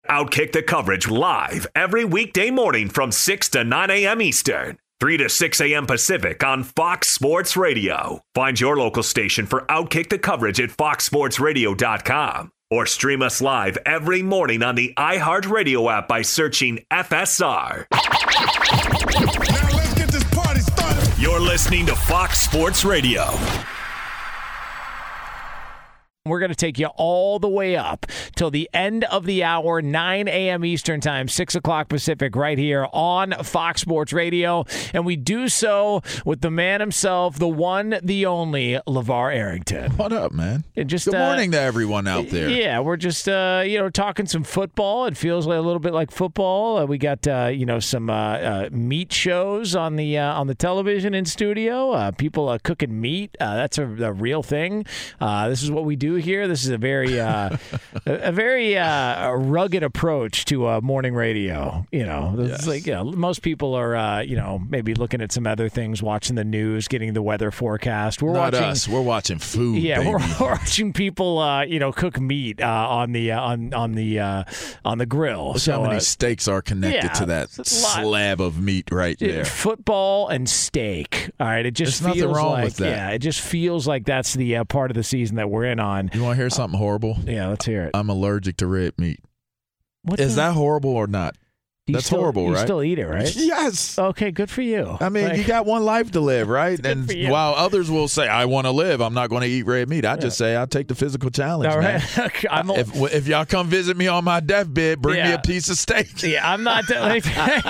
Outkick the coverage live every weekday morning from 6 to 9 a.m. Eastern, 3 to 6 a.m. Pacific on Fox Sports Radio. Find your local station for Outkick the coverage at foxsportsradio.com or stream us live every morning on the iHeartRadio app by searching FSR. Now let's get this party started. You're listening to Fox Sports Radio. We're going to take you all the way up till the end of the hour, 9 a.m. Eastern Time, 6 o'clock Pacific, right here on Fox Sports Radio. And we do so with the man himself, the one, the only, LeVar Arrington. What up, man? And just, good morning to everyone out there. Yeah, we're just, talking some football. It feels like a little bit like football. We got, some meat shows on the television in studio. People cooking meat. That's a real thing. This is what we do here. This is a very rugged approach to morning radio. It's like most people are maybe looking at some other things, watching the news, getting the weather forecast. We're watching food. Yeah, baby. we're watching people cook meat on the grill. Look so how many steaks are connected to that slab of meat right there. Football and steak. All right, it just There's feels nothing wrong like with that. Yeah, it just feels like that's the part of the season that we're in on. You want to hear something horrible? Yeah, let's hear it. I'm allergic to red meat. Is that horrible or not? That's horrible, right? You still eat it, right? Yes. Okay, good for you. I mean, you got one life to live, right? And for you. while others will say, I want to live, I'm not going to eat red meat. I just say, I'll take the physical challenge, all right. man. If y'all come visit me on my deathbed, bring me a piece of steak. Yeah, I'm not. Let me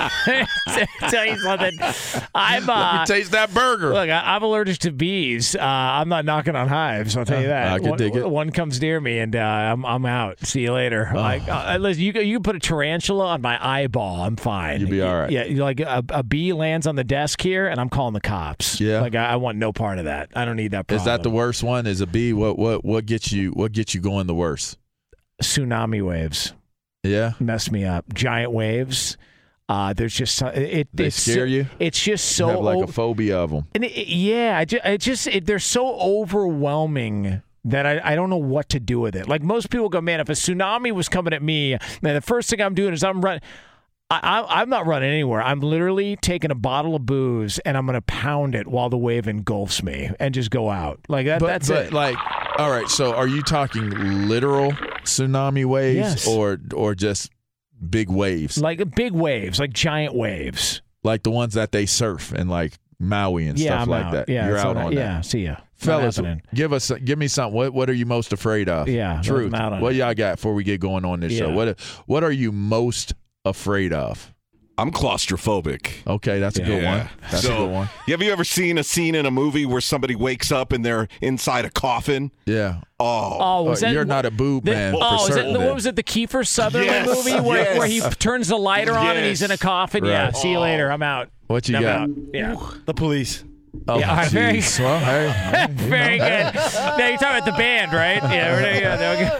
tell you something. Let me taste that burger. Look, I'm allergic to bees. I'm not knocking on hives. I'll tell you that. I can dig it. One comes near me, and I'm out. See you later. Listen, you can put a tarantula on my eyeball. I'm fine. Be all right. Yeah, like a bee lands on the desk here, and I'm calling the cops. Yeah, like I want no part of that. I don't need that problem. Is that the worst one? Is a bee? What gets you going the worst? Tsunami waves. Yeah, mess me up. Giant waves. There's just they scare you. It's just so you have like a phobia of them. And they're so overwhelming that I don't know what to do with it. Like most people go, man, if a tsunami was coming at me, man, the first thing I'm doing is I'm running. I'm not running anywhere. I'm literally taking a bottle of booze and I'm going to pound it while the wave engulfs me and just go out. Like that. That's it. Like, all right. So, are you talking literal tsunami waves, yes, or just big waves? Like big waves, like giant waves, like the ones that they surf in like Maui and stuff like that. Yeah, you're out on that. Yeah, see ya. Fellas, give me something. What are you most afraid of? Yeah, truth. What y'all got before we get going on this show? What are you most afraid of? I'm claustrophobic. Okay, that's a good one. That's a good one. Have you ever seen a scene in a movie where somebody wakes up and they're inside a coffin? Yeah. You're not a boob man. What was it? The Kiefer Sutherland movie where he turns the lighter on and he's in a coffin? Right. Yeah. See you later. I'm out. What you got? Yeah. The Police. Oh, yeah, very good. Very good. Now you're talking about the band, right? Yeah,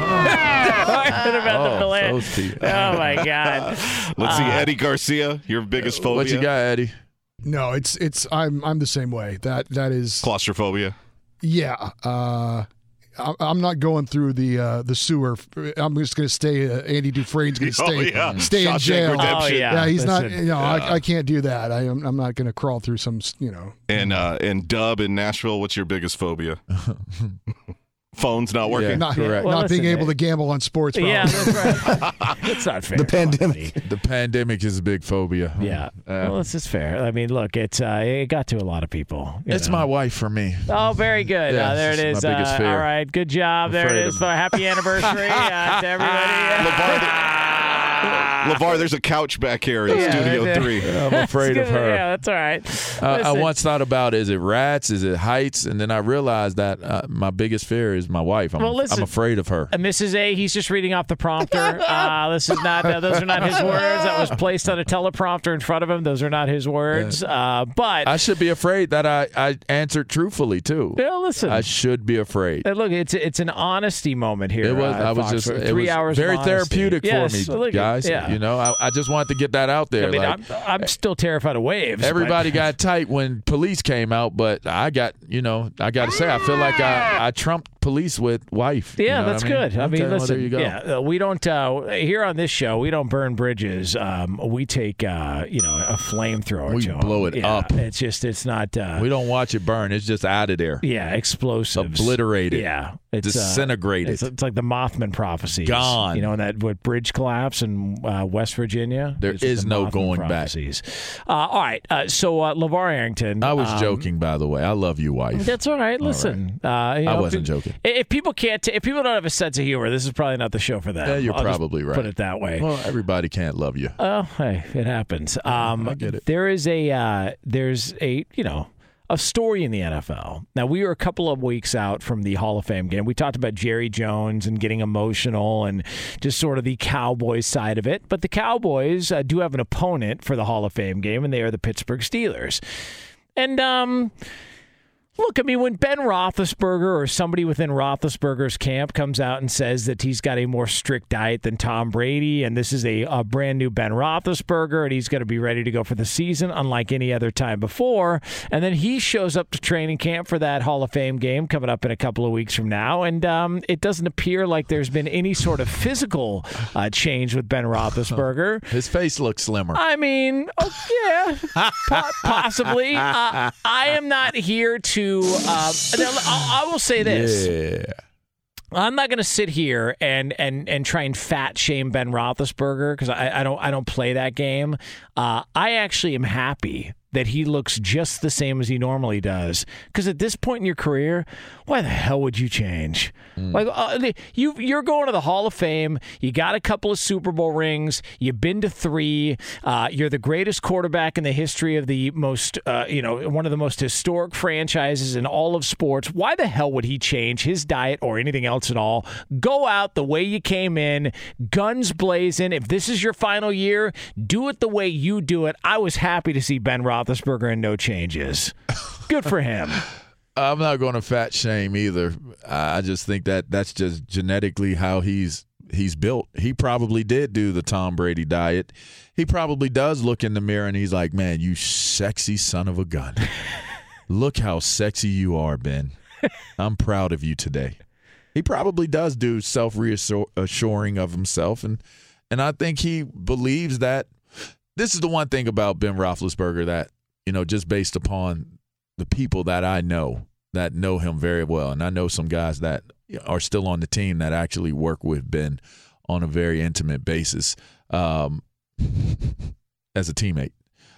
we're about the band. Oh my God. Let's see, Eddie Garcia, your biggest phobia. What you got, Eddie? No, it's I'm the same way. That is claustrophobia. Yeah. I'm not going through the sewer. I'm just going to stay. Andy Dufresne's going to stay in jail. Yeah, he's not. I can't do that. I'm not going to crawl through some. And Dub in Nashville, what's your biggest phobia? Phone's not working. Not being able to gamble on sports. Yeah, that's right. That's not fair. The pandemic. The pandemic is a big phobia. Yeah. Well, this is fair. I mean, look, it got to a lot of people. It's my wife for me. Oh, very good. Yeah, there it is. My biggest fear. All right, good job. There it is. Happy anniversary to everybody. LeVar, there's a couch back here in Studio 3. I'm afraid of her. Yeah, that's all right. I once thought about, is it rats? Is it heights? And then I realized that my biggest fear is my wife. I'm afraid of her. Mrs. A, he's just reading off the prompter. This is not. Those are not his words. That was placed on a teleprompter in front of him. Those are not his words. But I should be afraid that I answered truthfully too. Yeah, listen. I should be afraid. Look, it's an honesty moment here. It was. I was just. It was very therapeutic for me, guys. Yeah. You know, I just wanted to get that out there. I mean, I'm still terrified of waves. Everybody got tight when police came out, but I got to say, I feel like I trumped police with wife. Yeah, that's good. I mean, listen, there you go. Yeah, we don't here on this show. We don't burn bridges. We take a flamethrower. We blow it up. It's not. We don't watch it burn. It's just out of there. Yeah, explosives, obliterated. Yeah, it's disintegrated. It's like the Mothman prophecies. Gone. You know, that bridge collapse in West Virginia. There is no going prophecies. Back. All right. So LeVar Arrington. I was joking, by the way. I love you, wife. That's all right. Listen, I wasn't joking. If people can't, if people don't have a sense of humor, this is probably not the show for them. Yeah, you're probably right. Put it that way. Well, everybody can't love you. Oh, hey, it happens. I get it. There's a story in the NFL. Now, we were a couple of weeks out from the Hall of Fame game. We talked about Jerry Jones and getting emotional and just sort of the Cowboys side of it. But the Cowboys do have an opponent for the Hall of Fame game, and they are the Pittsburgh Steelers. And look, I mean, when Ben Roethlisberger or somebody within Roethlisberger's camp comes out and says that he's got a more strict diet than Tom Brady, and this is a brand new Ben Roethlisberger, and he's going to be ready to go for the season unlike any other time before, and then he shows up to training camp for that Hall of Fame game coming up in a couple of weeks from now, and it doesn't appear like there's been any sort of physical change with Ben Roethlisberger. His face looks slimmer. I mean, possibly. I am not here to I will say this. Yeah. I'm not going to sit here and try and fat shame Ben Roethlisberger because I don't play that game. I actually am happy that he looks just the same as he normally does. Because at this point in your career, why the hell would you change? Like you're going to the Hall of Fame. You got a couple of Super Bowl rings. You've been to 3. You're the greatest quarterback in the history of the most, one of the most historic franchises in all of sports. Why the hell would he change his diet or anything else at all? Go out the way you came in, guns blazing. If this is your final year, do it the way you do it. I was happy to see Ben Roethlisberger and no changes. Good for him. I'm not going to fat shame either. I just think that's just genetically how he's built. He probably did do the Tom Brady diet. He probably does look in the mirror and he's like, man, you sexy son of a gun. Look how sexy you are, Ben. I'm proud of you today. He probably does do self-reassuring of himself. And I think he believes that. This is the one thing about Ben Roethlisberger that, just based upon the people that I know that know him very well, and I know some guys that are still on the team that actually work with Ben on a very intimate basis as a teammate.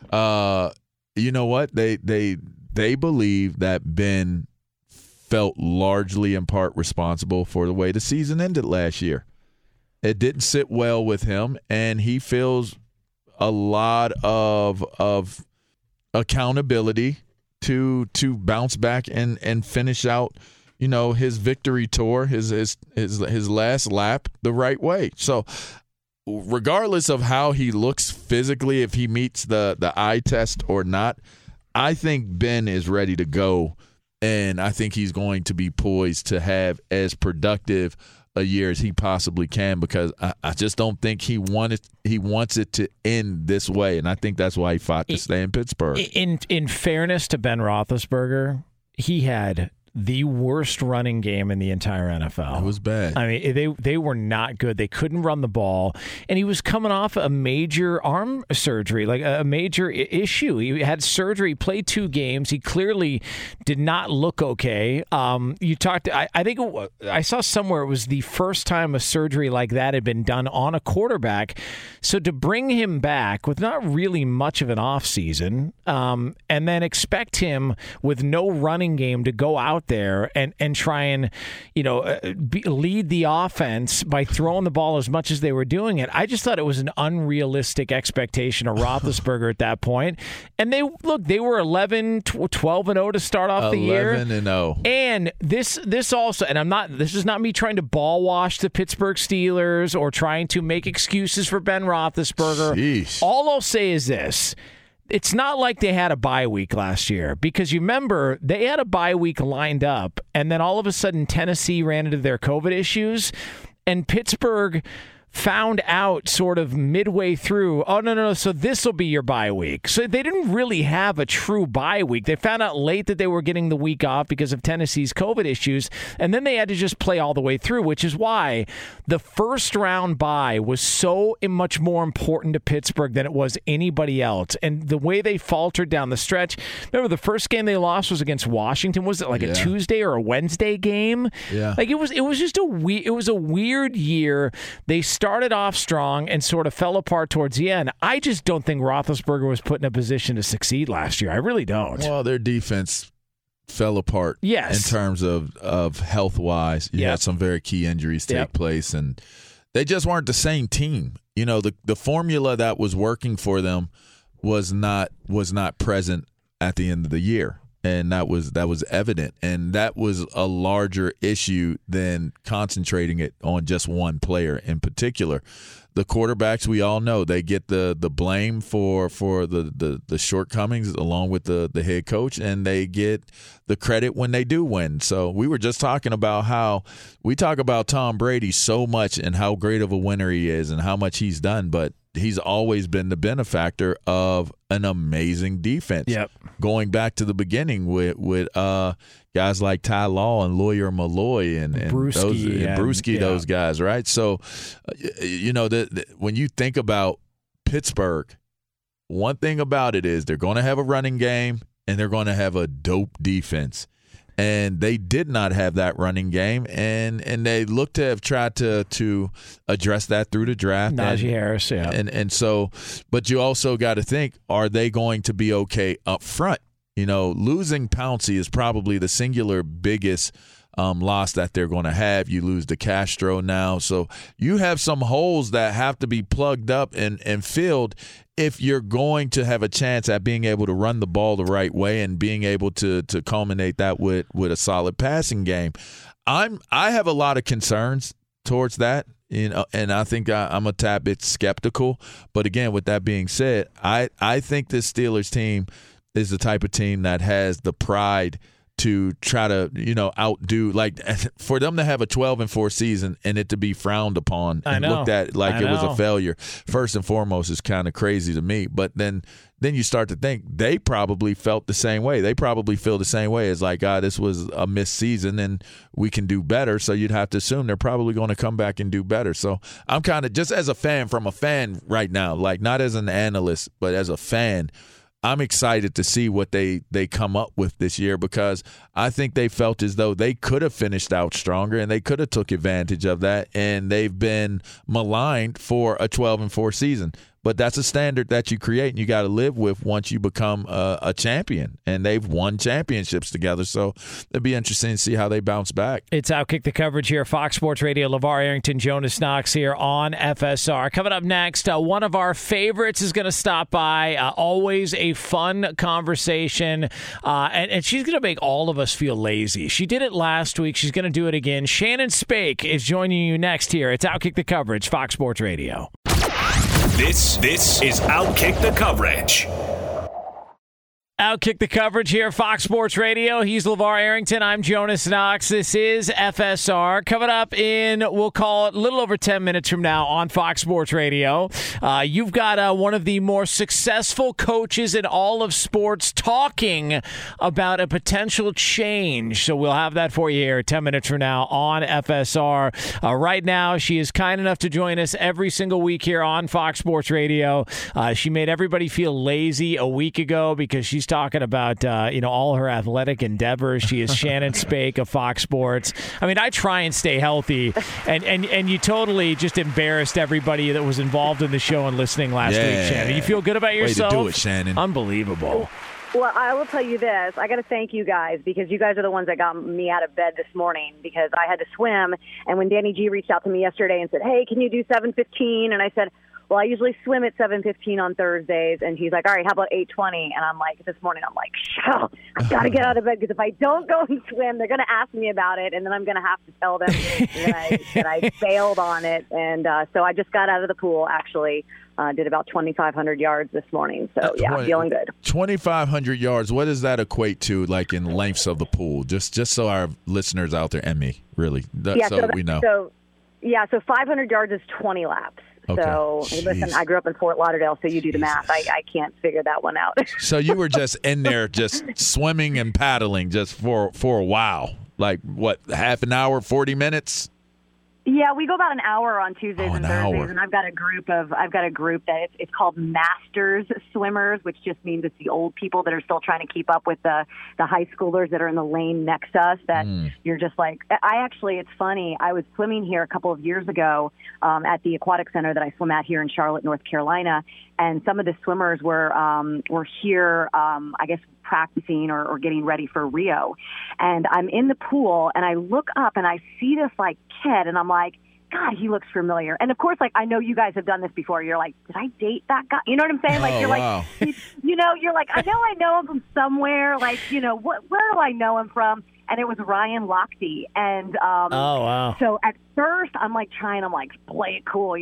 You know what? They believe that Ben felt largely in part responsible for the way the season ended last year. It didn't sit well with him, and he feels a lot of accountability to bounce back and finish out, his victory tour, his last lap the right way. So regardless of how he looks physically, if he meets the eye test or not, I think Ben is ready to go, and I think he's going to be poised to have as productive a year as he possibly can, because I just don't think he wants it to end this way, and I think that's why he fought to stay in Pittsburgh. In fairness to Ben Roethlisberger, he had the worst running game in the entire NFL. It was bad. I mean, they were not good. They couldn't run the ball, and he was coming off a major arm surgery, like a major issue. He had surgery, played 2 games. He clearly did not look okay. You talked. I think I saw somewhere it was the first time a surgery like that had been done on a quarterback. So to bring him back with not really much of an offseason, and then expect him with no running game to go out there and try and lead the offense by throwing the ball as much as they were doing it. I just thought it was an unrealistic expectation of Roethlisberger at that point. And they were 12-0 to start off the year. 11-0. And this also, and this is not me trying to ball wash the Pittsburgh Steelers or trying to make excuses for Ben Roethlisberger. Sheesh. All I'll say is this. It's not like they had a bye week last year, because you remember they had a bye week lined up, and then all of a sudden Tennessee ran into their COVID issues, and Pittsburgh, found out sort of midway through, oh, no, so this will be your bye week. So they didn't really have a true bye week. They found out late that they were getting the week off because of Tennessee's COVID issues, and then they had to just play all the way through, which is why the first round bye was so much more important to Pittsburgh than it was anybody else. And the way they faltered down the stretch, remember the first game they lost was against Washington. Was it like a Tuesday or a Wednesday game? Yeah. Like it was just a weird year. They started off strong and sort of fell apart towards the end. I just don't think Roethlisberger was put in a position to succeed last year. I really don't. Well, their defense fell apart in terms of health-wise. You had some very key injuries take place, and they just weren't the same team. You know, the formula that was working for them was not present at the end of the year. And that was evident, and that was a larger issue than concentrating it on just one player in particular. The quarterbacks, we all know, they get the blame for the shortcomings along with the head coach, and they get the credit when they do win. So we were just talking about how we talk about Tom Brady so much and how great of a winner he is and how much he's done, but he's always been the benefactor of an amazing defense. Yep. Going back to the beginning with guys like Ty Law and Lawyer Malloy and Brewski, those guys, right? So, you know, when you think about Pittsburgh, one thing about it is they're going to have a running game and they're going to have a dope defense. And they did not have that running game, and they look to have tried to address that through the draft. Najee Harris, And so, but you also got to think, are they going to be okay up front? You know, losing Pouncey is probably the singular biggest loss that they're going to have. You lose to Castro now. So you have some holes that have to be plugged up and filled if you're going to have a chance at being able to run the ball the right way and being able to culminate that with a solid passing game. I have a lot of concerns towards that, you know, and I think I'm a tad bit skeptical. But again, with that being said, I think this Steelers team is the type of team that has the pride to try to, you know, outdo, like for them to have a 12-4 season and it to be frowned upon and looked at like it was a failure, first and foremost, is kind of crazy to me. But then you start to think they probably felt the same way. They probably feel the same way as like, this was a missed season and we can do better. So you'd have to assume they're probably going to come back and do better. So I'm kind of, just as a fan, from a fan right now, like not as an analyst, but as a fan, I'm excited to see what they come up with this year, because I think they felt as though they could have finished out stronger and they could have took advantage of that, and they've been maligned for a 12-4 season. But that's a standard that you create and you got to live with once you become a champion. And they've won championships together. So it'd be interesting to see how they bounce back. It's Outkick the Coverage here, Fox Sports Radio. LeVar Arrington, Jonas Knox here on FSR. Coming up next, one of our favorites is going to stop by. Always a fun conversation. And she's going to make all of us feel lazy. She did it last week. She's going to do it again. Shannon Spake is joining you next here. It's Outkick the Coverage, Fox Sports Radio. This is Outkick the Coverage. Outkick the Coverage here, Fox Sports Radio. He's LeVar Arrington. I'm Jonas Knox. This is FSR. Coming up in, we'll call it a little over 10 minutes from now on Fox Sports Radio. You've got one of the more successful coaches in all of sports talking about a potential change. So we'll have that for you here 10 minutes from now on FSR. Right now, she is kind enough to join us every single week here on Fox Sports Radio. She made everybody feel lazy a week ago because she's talking about all her athletic endeavors. She is Shannon Spake of Fox Sports. I mean, I try and stay healthy, and you totally just embarrassed everybody that was involved in the show and listening last week, Shannon. You feel good about yourself? Way to do it, Shannon. Unbelievable. Well, I will tell you this. I got to thank you guys, because you guys are the ones that got me out of bed this morning, because I had to swim. And when Danny G reached out to me yesterday and said, hey, can you do 7:15? And I said, well, I usually swim at 7:15 on Thursdays. And he's like, all right, how about 8:20? And I'm like, this morning, I'm like, I've got to get out of bed, because if I don't go and swim, they're going to ask me about it. And then I'm going to have to tell them that I failed on it. And so I just got out of the pool, actually. Did about 2,500 yards this morning. So, yeah, feeling good. 2,500 yards, what does that equate to, like, in lengths of the pool? Just so our listeners out there, and me, really, so we know. Yeah, so 500 yards is 20 laps. Okay. So, listen, I grew up in Fort Lauderdale, so you do the math. I can't figure that one out. So you were just in there just swimming and paddling just for a while. Like, what, half an hour, 40 minutes? Yeah, we go about an hour on Tuesdays and Thursdays, hour. and I've got a group that it's called Masters Swimmers, which just means it's the old people that are still trying to keep up with the high schoolers that are in the lane next to us. That you're just like, it's funny. I was swimming here a couple of years ago at the aquatic center that I swim at here in Charlotte, North Carolina, and some of the swimmers were here, I guess, practicing or getting ready for Rio. And I'm in the pool and I look up and I see this like kid and I'm like, God, he looks familiar. And of course, like, I know you guys have done this before. You're like, did I date that guy? You know what I'm saying? Like, wow. like, you're like, I know him from somewhere. Like, where do I know him from? And it was Ryan Lochte. And oh, wow. So at first I'm like play it cool,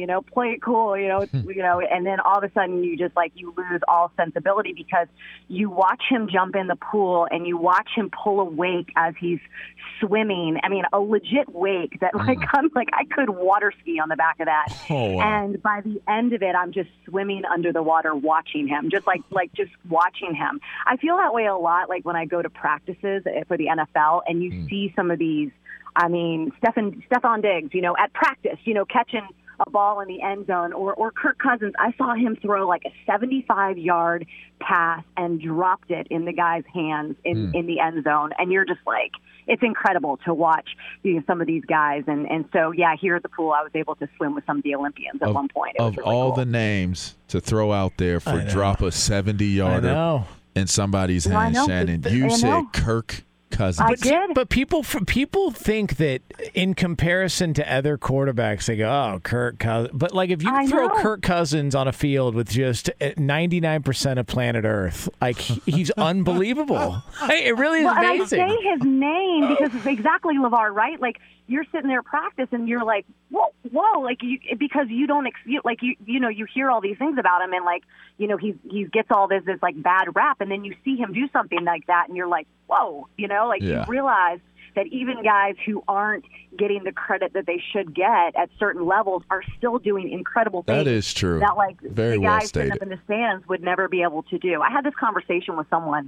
and then all of a sudden you just like, you lose all sensibility because you watch him jump in the pool and you watch him pull a wake as he's swimming. I mean, a legit wake that like, I'm like, I could water ski on the back of that. Oh, wow. And by the end of it, I'm just swimming under the water, watching him, just just watching him. I feel that way a lot. Like when I go to practices for the NFL and you see some of these, I mean, Stephon Diggs, at practice, catching a ball in the end zone, or Kirk Cousins. I saw him throw like a 75-yard pass and dropped it in the guy's hands in the end zone. And you're just like, it's incredible to watch some of these guys. And so, yeah, here at the pool, I was able to swim with some of the Olympians at one point. It was really all cool. the names to throw out there for drop a 70-yarder in somebody's hands, Shannon. You said Kirk Cousins. I did. But people think that in comparison to other quarterbacks, they go, "Oh, Kirk Cousins." But like, if you throw Kirk Cousins on a field with just 99% of planet Earth, like he's unbelievable. It really is amazing. And I say his name because it's exactly LeVar, right? Like, you're sitting there practice and you're like, whoa, like because you don't you hear all these things about him and like, he gets all this like bad rap, and then you see him do something like that and you're like, whoa, you realize that even guys who aren't getting the credit that they should get at certain levels are still doing incredible things. That is true. That like very the well guys stated. sitting up in the stands would never be able to do. I had this conversation with someone,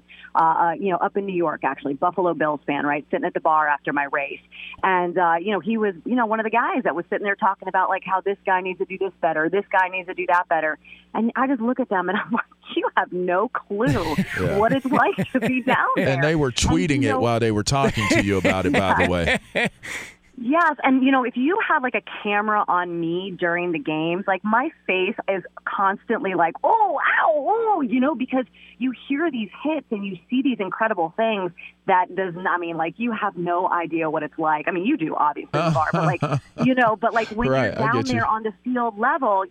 up in New York, actually, Buffalo Bills fan, right, sitting at the bar after my race, and he was, one of the guys that was sitting there talking about like how this guy needs to do this better, this guy needs to do that better, and I just look at them and I'm like, you have no clue what it's like to be down there. And they were tweeting it while they were talking to you about it, by the way. Yes, and if you have like a camera on me during the games, like my face is constantly like, oh, ow, oh, because you hear these hits and you see these incredible things that does not, like you have no idea what it's like. I mean, you do obviously, Bar, but like, but like when you're down there on the field level,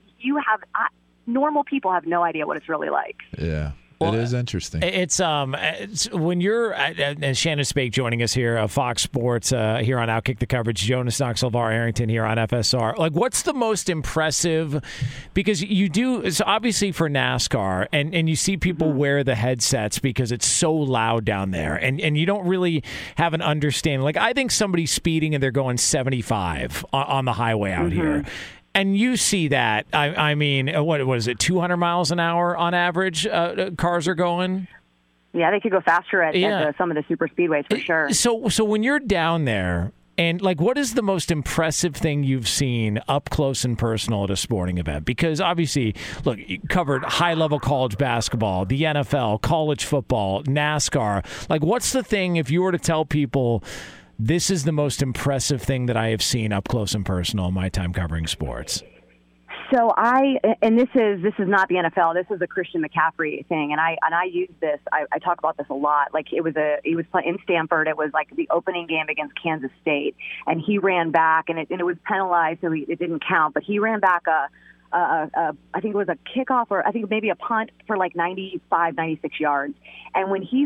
normal people have no idea what it's really like. Yeah. Well, it is interesting. It's when you're and Shannon Spake joining us here, Fox Sports here on Outkick the Coverage. Jonas Knox, LeVar Arrington here on FSR. Like, what's the most impressive? Because you do, it's obviously for NASCAR, and you see people wear the headsets because it's so loud down there, and you don't really have an understanding. Like, I think somebody's speeding and they're going 75 on the highway out here. And you see that. I mean, what is it, 200 miles an hour on average cars are going? Yeah, they could go faster at some of the super speedways for sure. So when you're down there, and like, what is the most impressive thing you've seen up close and personal at a sporting event? Because obviously, look, you covered high-level college basketball, the NFL, college football, NASCAR. Like, what's the thing, if you were to tell people, this is the most impressive thing that I have seen up close and personal in my time covering sports? So this is not the NFL. This is a Christian McCaffrey thing, and I use this. I talk about this a lot. Like, he was in Stanford. It was like the opening game against Kansas State, and he ran back, and it was penalized, so it didn't count. But he ran back I think it was a kickoff, or I think maybe a punt for like 95, 96 yards, and when he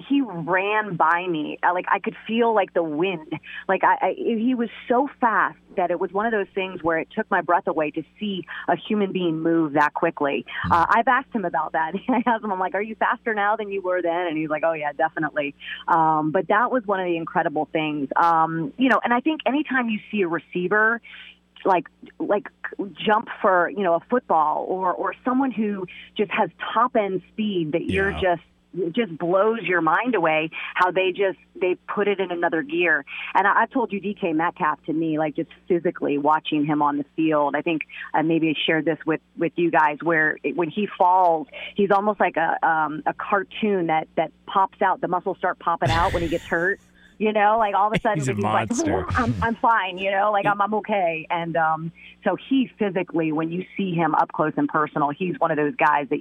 ran by me, I could feel like the wind. Like he was so fast that it was one of those things where it took my breath away to see a human being move that quickly. I've asked him about that. I asked him, I'm like, are you faster now than you were then? And he's like, oh yeah, definitely. But that was one of the incredible things. And I think anytime you see a receiver like jump for, a football, or someone who just has top end speed that you're just blows your mind away how they put it in another gear. And I've told you DK Metcalf to me, like just physically watching him on the field. I think maybe I shared this with you guys where when he falls, he's almost like a cartoon that pops out. The muscles start popping out when he gets hurt. Like all of a sudden he's a monster. Like, I'm fine, like I'm okay. And so he physically, when you see him up close and personal, he's one of those guys that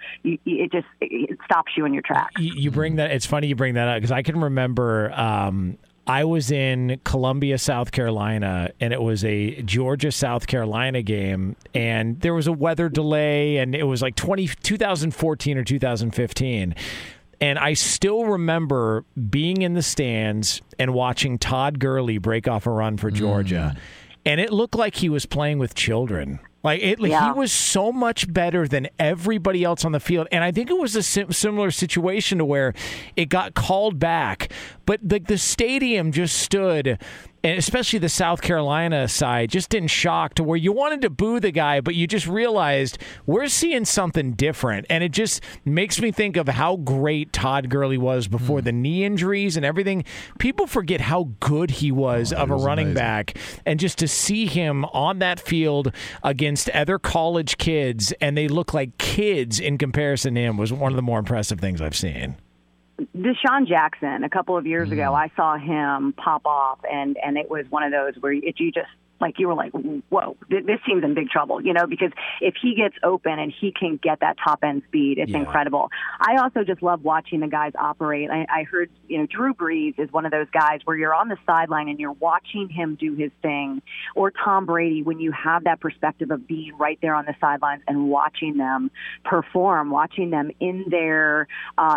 it stops you in your tracks. You bring that. It's funny you bring that up because I can remember I was in Columbia, South Carolina, and it was a Georgia-South Carolina game, and there was a weather delay, and it was like 2014 or 2015. And I still remember being in the stands and watching Todd Gurley break off a run for Georgia. And it looked like he was playing with children. He was so much better than everybody else on the field. And I think it was a similar situation to where it got called back. But the stadium just stood, and especially the South Carolina side, just in shock to where you wanted to boo the guy, but you just realized we're seeing something different. And it just makes me think of how great Todd Gurley was before the knee injuries and everything. People forget how good he was of a running back. And just to see him on that field against other college kids, and they look like kids in comparison to him, was one of the more impressive things I've seen. Deshaun Jackson, a couple of years ago, I saw him pop off, and it was one of those where you were like, whoa, this team's in big trouble, because if he gets open and he can get that top end speed, it's incredible. I also just love watching the guys operate. I heard, Drew Brees is one of those guys where you're on the sideline and you're watching him do his thing, or Tom Brady, when you have that perspective of being right there on the sidelines and watching them perform, watching them in their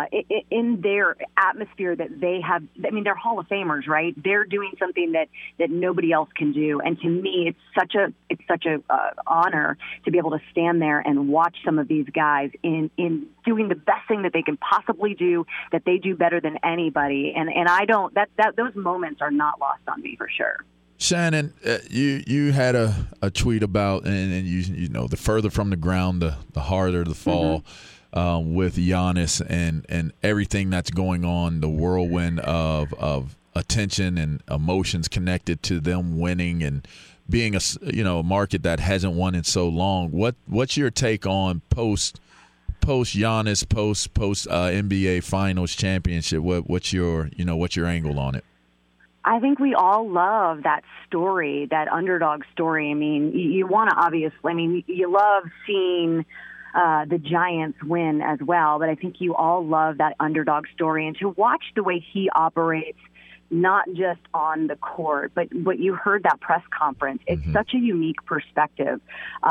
atmosphere that they have. I mean, they're Hall of Famers, right? They're doing something that nobody else can do. And to me, it's such a honor to be able to stand there and watch some of these guys in doing the best thing that they can possibly do, that they do better than anybody. And I don't those moments are not lost on me for sure. Shannon, you had a tweet about, and the further from the ground, the harder the fall. With Giannis and everything that's going on, the whirlwind of attention and emotions connected to them winning and being a market that hasn't won in so long. What's your take on post Giannis, post NBA Finals championship? What's your angle on it? I think we all love that story, that underdog story. I mean, you want to obviously. I mean, you love seeing the Giants win as well, but I think you all love that underdog story, and to watch the way he operates, not just on the court, but you heard that press conference. It's such a unique perspective,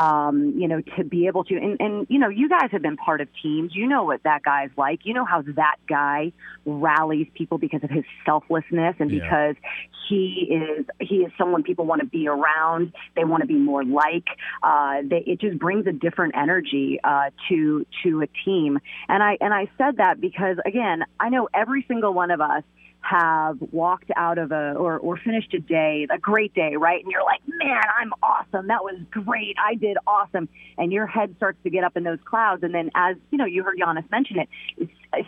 to be able to, and you guys have been part of teams. You know what that guy's like. You know how that guy rallies people because of his selflessness and because he is someone people want to be around. They want to be more like. It just brings a different energy to a team. And I said that because, again, I know every single one of us have walked out of or finished a great day, right? And you're like, man, I'm awesome. That was great. I did awesome. And your head starts to get up in those clouds. And then, as you heard Giannis mention it, it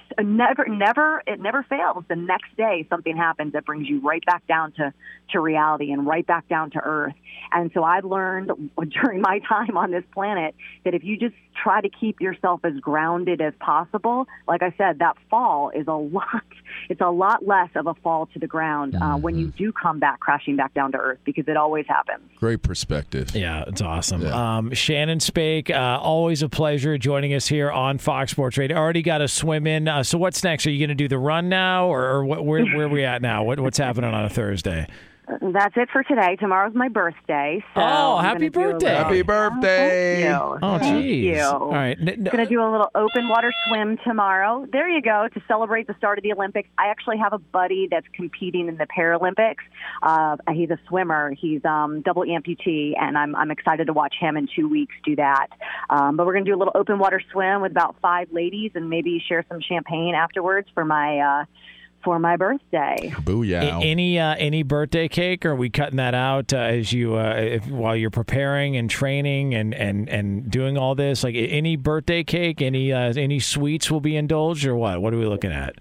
never fails. The next day, something happens that brings you right back down to reality and right back down to earth. And so I've learned during my time on this planet that if you just try to keep yourself as grounded as possible, like I said, that fall is it's a lot less of a fall to the ground when you do come back crashing back down to earth, because it always happens. Great perspective. Yeah, it's awesome. Yeah. Shannon Spake, always a pleasure joining us here on Fox Sports Radio. Already got a swim in. So what's next? Are you going to do the run now, or where are we at now? What's happening on a Thursday? That's it for today. Tomorrow's my birthday. So happy birthday. Happy birthday. Thank you. All right. Going to do a little open water swim tomorrow. There you go, to celebrate the start of the Olympics. I actually have a buddy that's competing in the Paralympics. He's a swimmer. He's double amputee, and I'm excited to watch him in 2 weeks do that. But we're going to do a little open water swim with about 5 ladies and maybe share some champagne afterwards for my for my birthday. Booyah. Any birthday cake? Or are we cutting that out as you while you're preparing and training and doing all this? Like any birthday cake, any sweets will be indulged, or what? What are we looking at?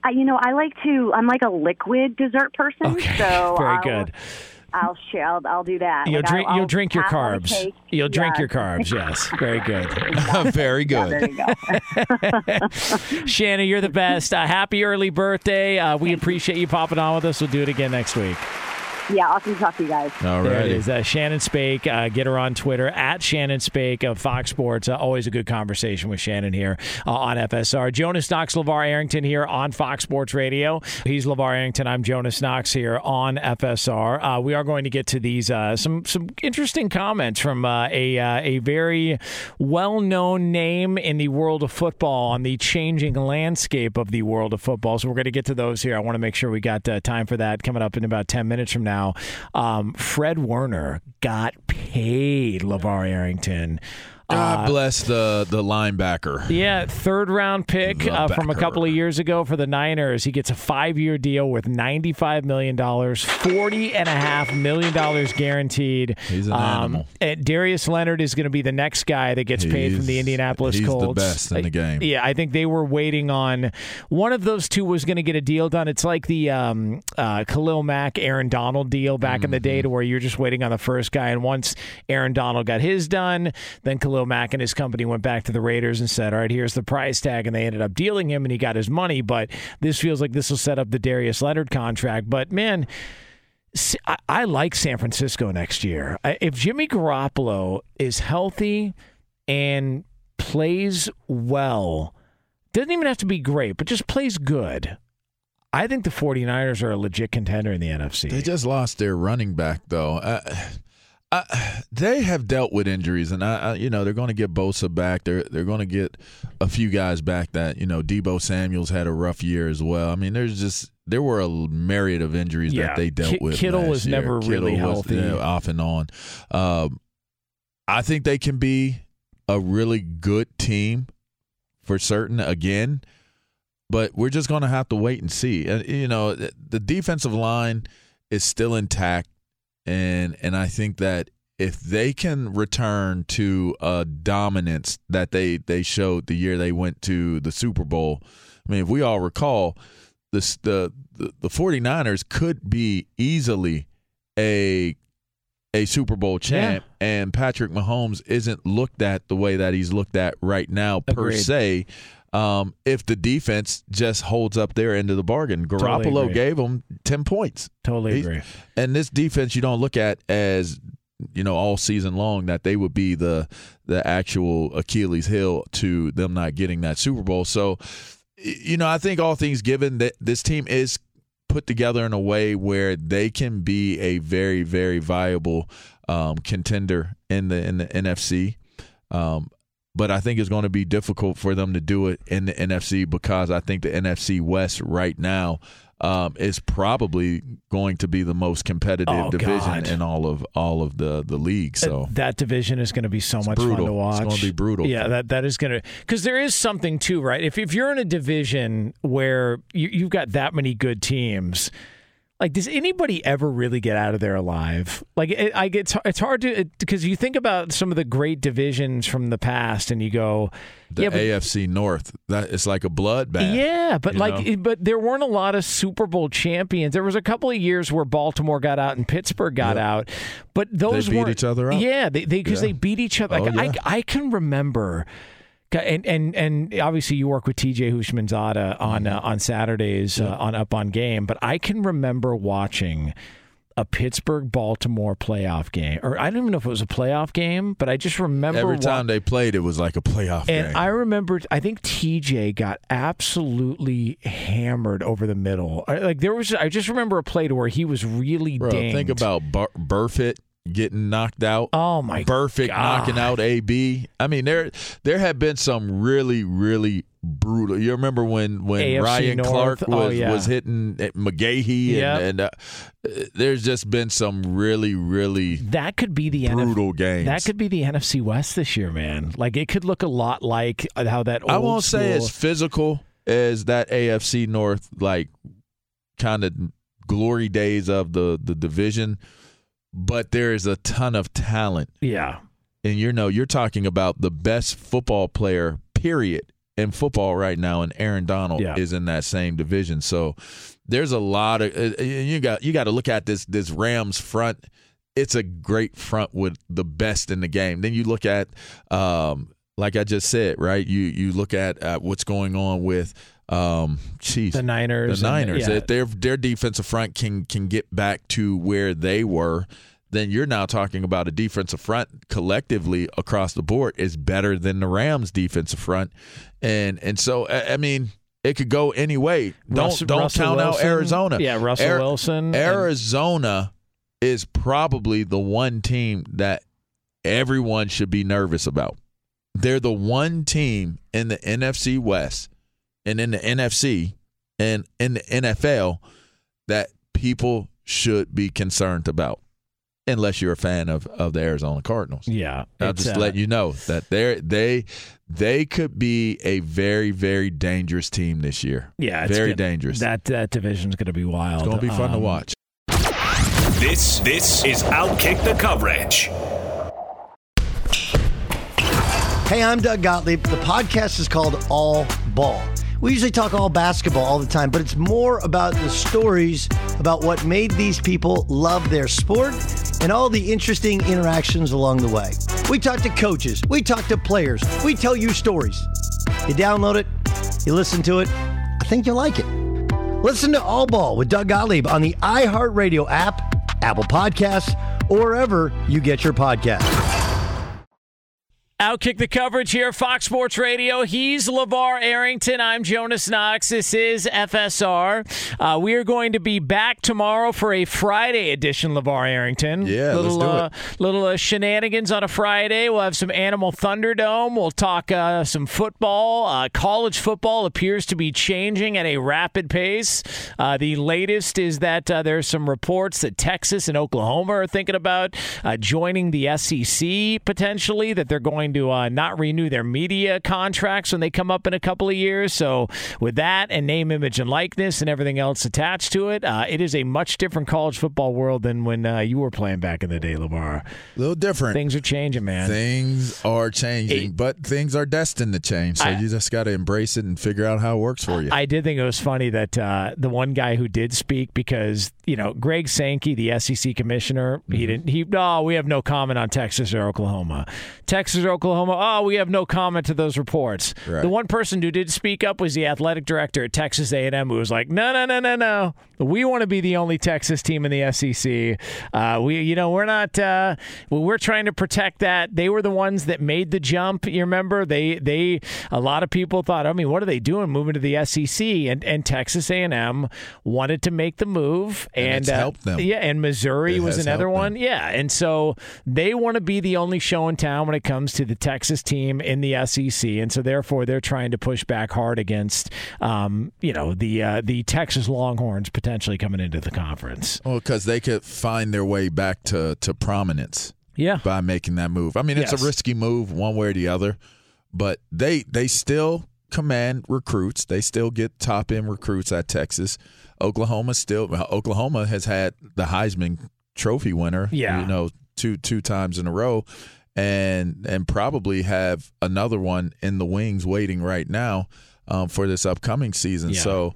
I'm like a liquid dessert person. Okay, so very good. I'll do that. You'll drink your carbs. You'll drink your carbs. Yes, very good. Very good. Yeah, there you go. Shannon, you're the best. Happy early birthday. We appreciate you popping on with us. We'll do it again next week. Yeah, awesome to talk to you guys. All There right. it is. Shannon Spake. Get her on Twitter at Shannon Spake of Fox Sports. Always a good conversation with Shannon here on FSR. Jonas Knox, LeVar Arrington here on Fox Sports Radio. He's LeVar Arrington. I'm Jonas Knox here on FSR. We are going to get to these some interesting comments from a very well-known name in the world of football on the changing landscape of the world of football. So we're going to get to those here. I want to make sure we got time for that coming up in about 10 minutes from now. Fred Warner got paid, LeVar Arrington. God bless the linebacker. Yeah, third-round pick from a couple of years ago for the Niners. He gets a 5-year deal with $95 million, $40.5 million guaranteed. He's an animal. And Darius Leonard is going to be the next guy that gets paid from the Indianapolis Colts. He's the best in the game. Yeah, I think they were waiting on one of those two was going to get a deal done. It's like the Khalil Mack, Aaron Donald deal back in the day to where you're just waiting on the first guy. And once Aaron Donald got his done, then Khalil Mack and his company went back to the Raiders and said, all right, here's the price tag, and they ended up dealing him, and he got his money. But this feels like this will set up the Darius Leonard contract. But, man, I like San Francisco next year. If Jimmy Garoppolo is healthy and plays well, doesn't even have to be great, but just plays good, I think the 49ers are a legit contender in the NFC. They just lost their running back, though. They have dealt with injuries, and they're going to get Bosa back. They're going to get a few guys back that Deebo Samuel's had a rough year as well. I mean, there were a myriad of injuries that they dealt with. Kittle was never really healthy, off and on. I think they can be a really good team for certain again, but we're just going to have to wait and see. The defensive line is still intact. And I think that if they can return to a dominance that they showed the year they went to the Super Bowl, I mean, if we all recall, the 49ers could be easily a Super Bowl champ, and Patrick Mahomes isn't looked at the way that he's looked at right now per se. If the defense just holds up their end of the bargain. Garoppolo gave them 10 points. Totally agree. And this defense you don't look at as, all season long that they would be the actual Achilles heel to them not getting that Super Bowl. So, I think all things given that this team is put together in a way where they can be a very, very viable contender in the NFC. But I think it's going to be difficult for them to do it in the NFC because I think the NFC West right now is probably going to be the most competitive division in all of the league. So that division is going to be so much brutal. Fun to watch. It's going to be brutal. Yeah, that is going to – because there is something too, right? If you're in a division where you've got that many good teams – like, does anybody ever really get out of there alive? Like, it's hard to because you think about some of the great divisions from the past, and you go, the AFC North. That it's like a bloodbath. Yeah, but but there weren't a lot of Super Bowl champions. There was a couple of years where Baltimore got out and Pittsburgh got out, but those they beat each other up. Yeah, they beat each other. Like, I can remember. And obviously you work with TJ Houshmandzadeh on Saturdays on Up on Game, but I can remember watching a Pittsburgh-Baltimore playoff game, or I don't even know if it was a playoff game, but I just remember every time they played, it was like a playoff game. And I remember, I think TJ got absolutely hammered over the middle. I just remember a play to where he was really dinged. Think about Burfitt getting knocked out. Oh my Burfitt God. Knocking out AB. I mean, there have been some really, really brutal. You remember when Ryan North. Clark was hitting McGahee, and there's just been some really, really that could be the brutal games. That could be the NFC West this year, man. Like, it could look a lot like how that old I won't school, say as physical as that AFC North, like kind of glory days of the division, but there is a ton of talent. Yeah. And you're talking about the best football player, period, in football right now, and Aaron Donald is in that same division. So there's a lot of you got to look at this Rams front. It's a great front with the best in the game. Then you look at like I just said, right? You look at what's going on with the Niners. If their defensive front can get back to where they were, then you're now talking about a defensive front collectively across the board is better than the Rams' defensive front. And so, I mean, it could go any way. Don't count out Arizona. Yeah, Russell Wilson. Arizona is probably the one team that everyone should be nervous about. They're the one team in the NFC West and in the NFC and in the NFL that people should be concerned about. Unless you're a fan of the Arizona Cardinals. Yeah. I'll just let you know that they could be a very, very dangerous team this year. Yeah. Very dangerous. That division's going to be wild. It's going to be fun to watch. This is Outkick the Coverage. Hey, I'm Doug Gottlieb. The podcast is called All Ball. We usually talk all basketball all the time, but it's more about the stories about what made these people love their sport and all the interesting interactions along the way. We talk to coaches. We talk to players. We tell you stories. You download it. You listen to it. I think you'll like it. Listen to All Ball with Doug Gottlieb on the iHeartRadio app, Apple Podcasts, or wherever you get your podcasts. Outkick the Coverage here, Fox Sports Radio. He's LeVar Arrington. I'm Jonas Knox. This is FSR. We are going to be back tomorrow for a Friday edition, LeVar Arrington. Yeah, let's do it. Little shenanigans on a Friday. We'll have some Animal Thunderdome. We'll talk some football. College football appears to be changing at a rapid pace. The latest is that there's some reports that Texas and Oklahoma are thinking about joining the SEC potentially, that they're going to not renew their media contracts when they come up in a couple of years. So with that and name, image, and likeness and everything else attached to it, it is a much different college football world than when you were playing back in the day, LeVar. A little different. Things are changing, man. Things are changing, but things are destined to change. So you just got to embrace it and figure out how it works for you. I did think it was funny that the one guy who did speak, because, Greg Sankey, the SEC commissioner, we have no comment on Texas or Oklahoma. Texas or Oklahoma, we have no comment to those reports. Right. The one person who did speak up was the athletic director at Texas A&M, who was like, no. We want to be the only Texas team in the SEC. We're not. We're trying to protect that. They were the ones that made the jump. You remember, a lot of people thought, what are they doing moving to the SEC? And Texas A&M wanted to make the move, and it's helped them. Yeah, and Missouri was another one. Yeah, and so they want to be the only show in town when it comes to the Texas team in the SEC, and so therefore they're trying to push back hard against, the Texas Longhorns potentially coming into the conference. Well, because they could find their way back to prominence. Yeah. By making that move. It's a risky move one way or the other, but they still command recruits. They still get top-end recruits at Texas. Oklahoma has had the Heisman Trophy winner, two times in a row, and probably have another one in the wings waiting right now for this upcoming season. Yeah. So,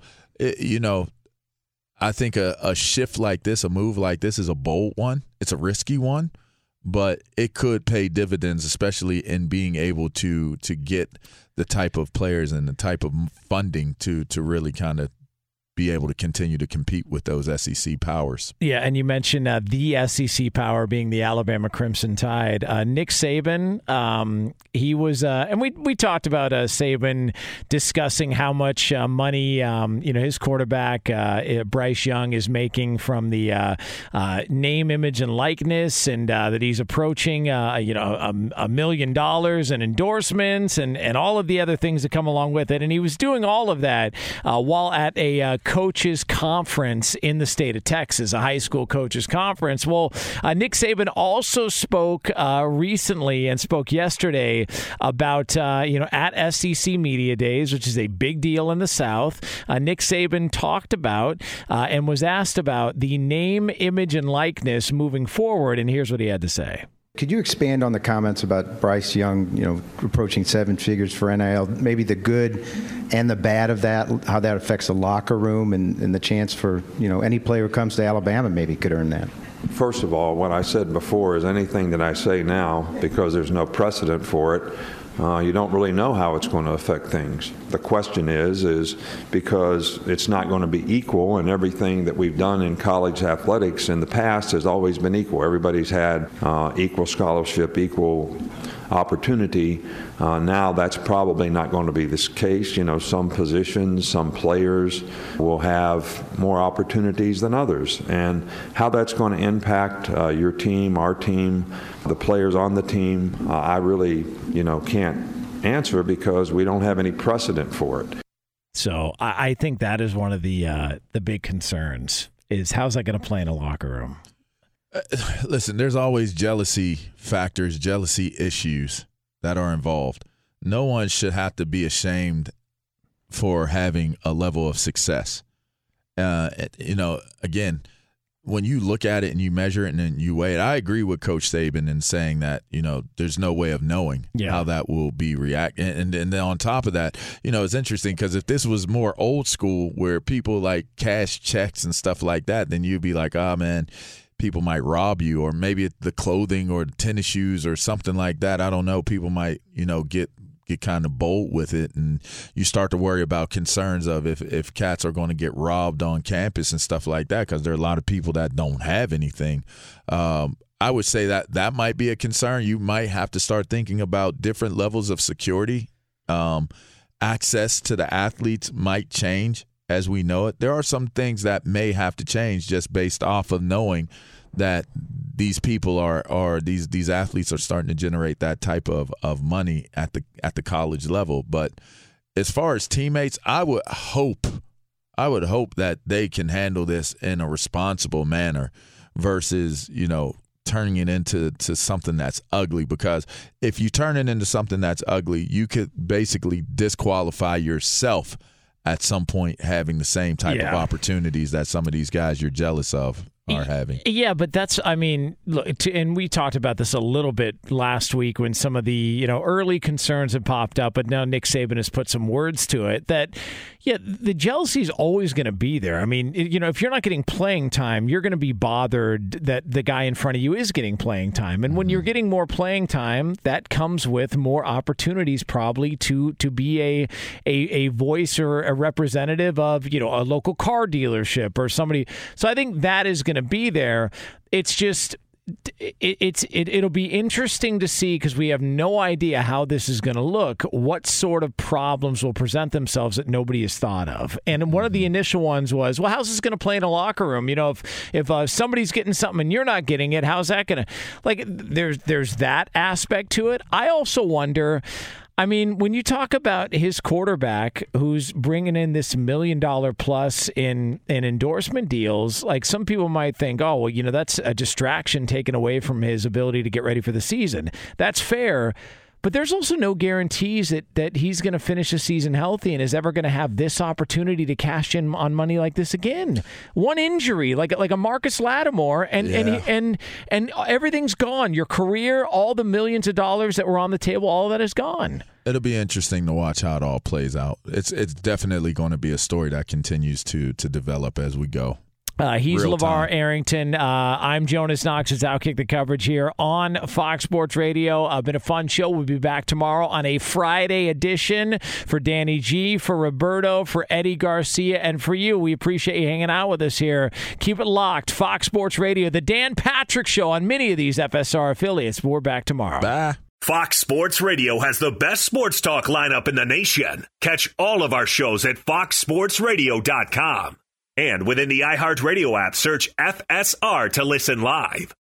I think a shift like this, a move like this, is a bold one. It's a risky one, but it could pay dividends, especially in being able to get the type of players and the type of funding to really kind of be able to continue to compete with those SEC powers. Yeah, and you mentioned the SEC power being the Alabama Crimson Tide. Nick Saban, he was, and we talked about Saban discussing how much money, his quarterback, Bryce Young, is making from the name, image, and likeness, and that he's approaching, $1 million in endorsements and all of the other things that come along with it. And he was doing all of that while at a coaches conference in the state of Texas, a high school coaches conference. Well, Nick Saban also spoke recently and spoke yesterday about, at SEC Media Days, which is a big deal in the South. Nick Saban talked about and was asked about the name, image, and likeness moving forward, and here's what he had to say. Could you expand on the comments about Bryce Young, approaching 7 figures for NIL, maybe the good and the bad of that, how that affects the locker room and the chance for, any player who comes to Alabama maybe could earn that? First of all, what I said before is anything that I say now, because there's no precedent for it, you don't really know how it's going to affect things. The question is because it's not going to be equal, and everything that we've done in college athletics in the past has always been equal. Everybody's had equal scholarship, equal opportunity. Now that's probably not going to be this case. Some positions, some players will have more opportunities than others. And how that's going to impact your team, our team, the players on the team, I really, can't answer because we don't have any precedent for it. So I think that is one of the big concerns is how's that going to play in a locker room? Listen, there's always jealousy factors, jealousy issues that are involved. No one should have to be ashamed for having a level of success. Again, when you look at it and you measure it and then you weigh it, I agree with Coach Saban in saying that, there's no way of knowing how that will be reacted. And then on top of that, it's interesting because if this was more old school where people like cash checks and stuff like that, then you'd be like, oh, man, people might rob you, or maybe the clothing or the tennis shoes or something like that. I don't know. People might, get kind of bold with it, and you start to worry about concerns of if cats are going to get robbed on campus and stuff like that, because there are a lot of people that don't have anything. I would say that might be a concern. You might have to start thinking about different levels of security. Access to the athletes might change as we know it. There are some things that may have to change just based off of knowing that these people are these athletes are starting to generate that type of money at the college level. But as far as teammates, I would hope that they can handle this in a responsible manner versus, turning it into something that's ugly, because if you turn it into something that's ugly, you could basically disqualify yourself at some point having the same type of opportunities that some of these guys you're jealous of are having. Yeah, but that's, look, and we talked about this a little bit last week when some of the, early concerns had popped up, but now Nick Saban has put some words to it that, the jealousy is always going to be there. If you're not getting playing time, you're going to be bothered that the guy in front of you is getting playing time. And when you're getting more playing time, that comes with more opportunities probably to be a voice or a representative of, a local car dealership or somebody. So I think that is going to be there. It's just it'll be interesting to see, because we have no idea how this is going to look, what sort of problems will present themselves that nobody has thought of. And one of the initial ones was, well, how's this going to play in a locker room? If somebody's getting something and you're not getting it, how's that going to, there's that aspect to it. I also wonder, when you talk about his quarterback who's bringing in this $1 million plus in endorsement deals, some people might think, oh, well, that's a distraction taken away from his ability to get ready for the season. That's fair. But there's also no guarantees that he's going to finish the season healthy and is ever going to have this opportunity to cash in on money like this again. One injury, like a Marcus Lattimore, and everything's gone. Your career, all the millions of dollars that were on the table, all of that is gone. It'll be interesting to watch how it all plays out. It's definitely going to be a story that continues to develop as we go. He's LeVar Arrington. I'm Jonas Knox. It's Outkick the Coverage here on Fox Sports Radio. Been a fun show. We'll be back tomorrow on a Friday edition for Danny G, for Roberto, for Eddie Garcia, and for you. We appreciate you hanging out with us here. Keep it locked. Fox Sports Radio, the Dan Patrick Show on many of these FSR affiliates. We're back tomorrow. Bye. Fox Sports Radio has the best sports talk lineup in the nation. Catch all of our shows at foxsportsradio.com. And within the iHeartRadio app, search FSR to listen live.